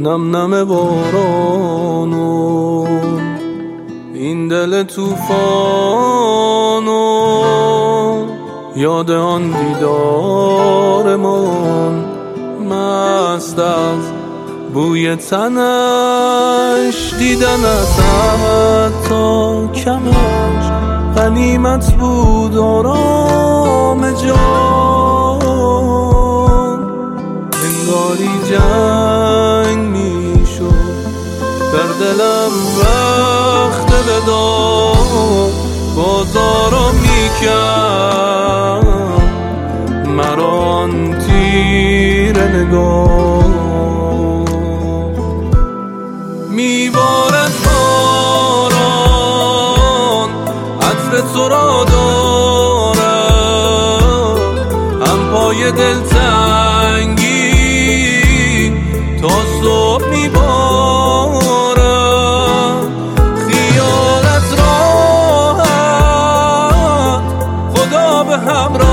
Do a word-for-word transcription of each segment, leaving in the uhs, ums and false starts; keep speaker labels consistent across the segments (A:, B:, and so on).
A: نم نم بارانو، این دل توفانو، یاد آن دیدارمان، مست از بوی تنش، دیدنت حتی کمش غنیمت بود آرام جان. انگاری جنگ می شد در دلم وقت وداع، بازارا می کرد مرا آن تیر نگاه. میبارد باران عطر تو را دارم، هم پای دلتنگی تا صبح میبارم. خیالت راحت خدا به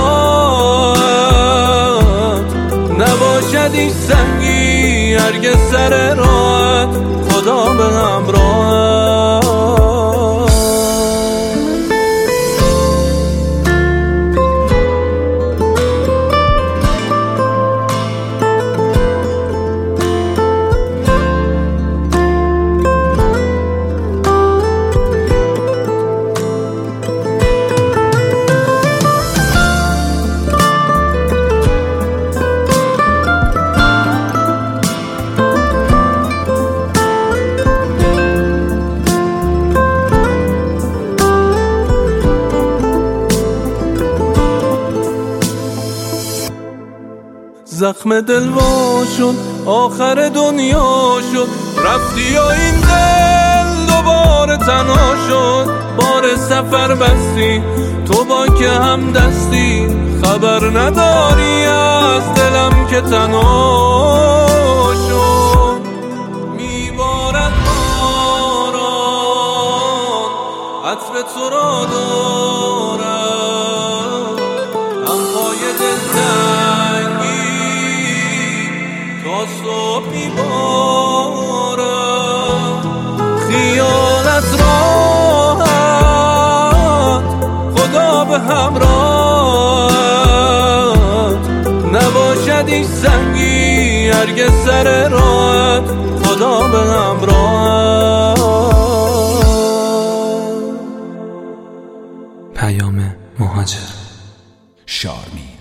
A: همراهت، نباشد این سنگی هرگز سر راحت خدا به همراهت. زخم دل وا شد آخر دنیا شد، رفتی و این دل دوباره تنها شد. بار سفر بستی تو با که هم دستی، خبر نداری از دلم که تنها شد. میبارد باران عطر تو را دارم، هم پای دلتنگی تا صبح میبارم. خیالت راحت خدا به همراهت، نباشد این سنگی هرگز سر راحت خدا به همراهت.
B: پیام مهاجر. شارمی